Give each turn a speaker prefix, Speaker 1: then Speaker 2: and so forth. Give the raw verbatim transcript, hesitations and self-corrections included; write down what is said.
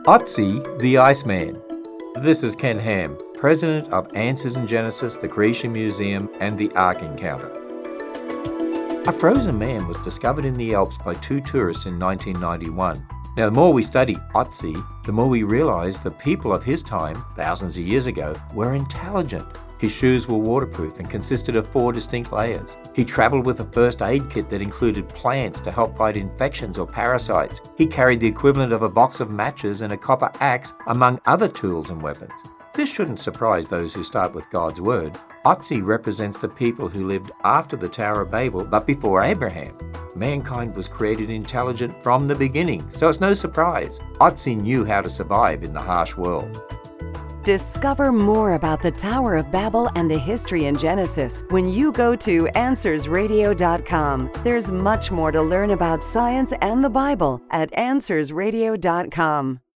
Speaker 1: Otzi the Iceman. This is Ken Ham, president of Answers in Genesis, the Creation Museum, and the Ark Encounter. A frozen man was discovered in the Alps by two tourists in nineteen ninety-one. Now, the more we study Otzi, the more we realize the people of his time, thousands of years ago, were intelligent. His shoes were waterproof and consisted of four distinct layers. He traveled with a first aid kit that included plants to help fight infections or parasites. He carried the equivalent of a box of matches and a copper axe, among other tools and weapons. This shouldn't surprise those who start with God's Word. Otzi represents the people who lived after the Tower of Babel, but before Abraham. Mankind was created intelligent from the beginning, so it's no surprise. Otzi knew how to survive in the harsh world.
Speaker 2: Discover more about the Tower of Babel and the history in Genesis when you go to answers radio dot com. There's much more to learn about science and the Bible at answers radio dot com.